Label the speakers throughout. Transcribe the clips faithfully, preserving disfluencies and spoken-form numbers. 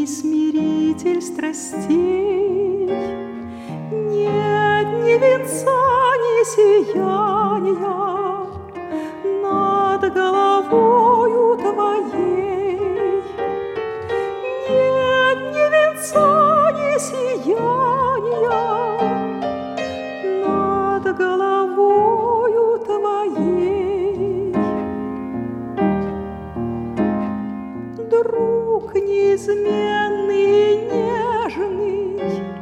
Speaker 1: смиритель страстей. Нет ни венца, ни сияния над головою твоей. Нет ни венца, ни сияния над головою твоей. Друг неизменный и нежный,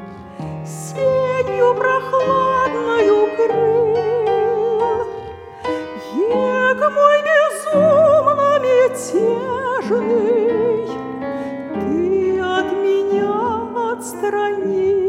Speaker 1: сенью прохладною крыл век мой безумно мятежный, ты от меня отстранил.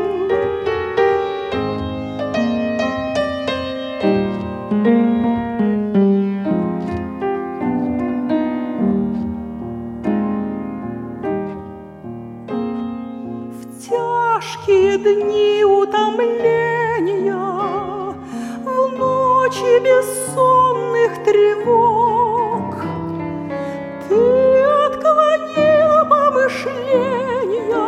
Speaker 1: Тяжкие дни утомления, в ночи бессонных тревог ты отклонил помышления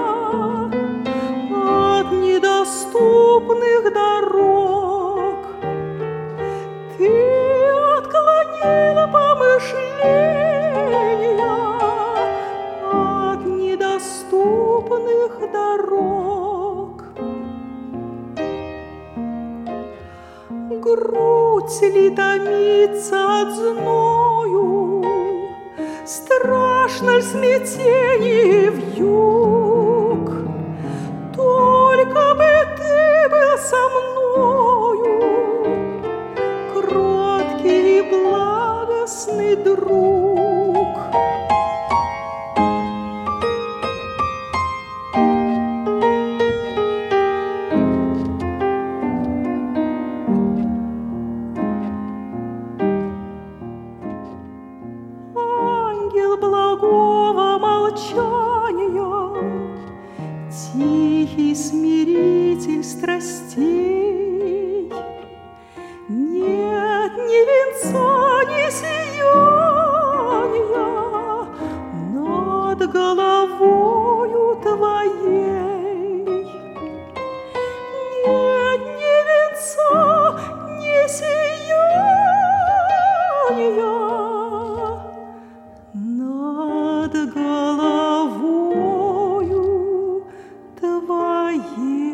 Speaker 1: от недоступных дорог. Ты отклонил помышления от недоступных дорог. Грудь ли томится от зною, страшно ль смятение вьюг? Только бы ты был со мною, кроткий и благостный друг. Ангел благого молчания, тихий смиритель страстей. Нет ни венца, ни сияния над головою твоей. Нет ни венца, ни сияния над головою твоей.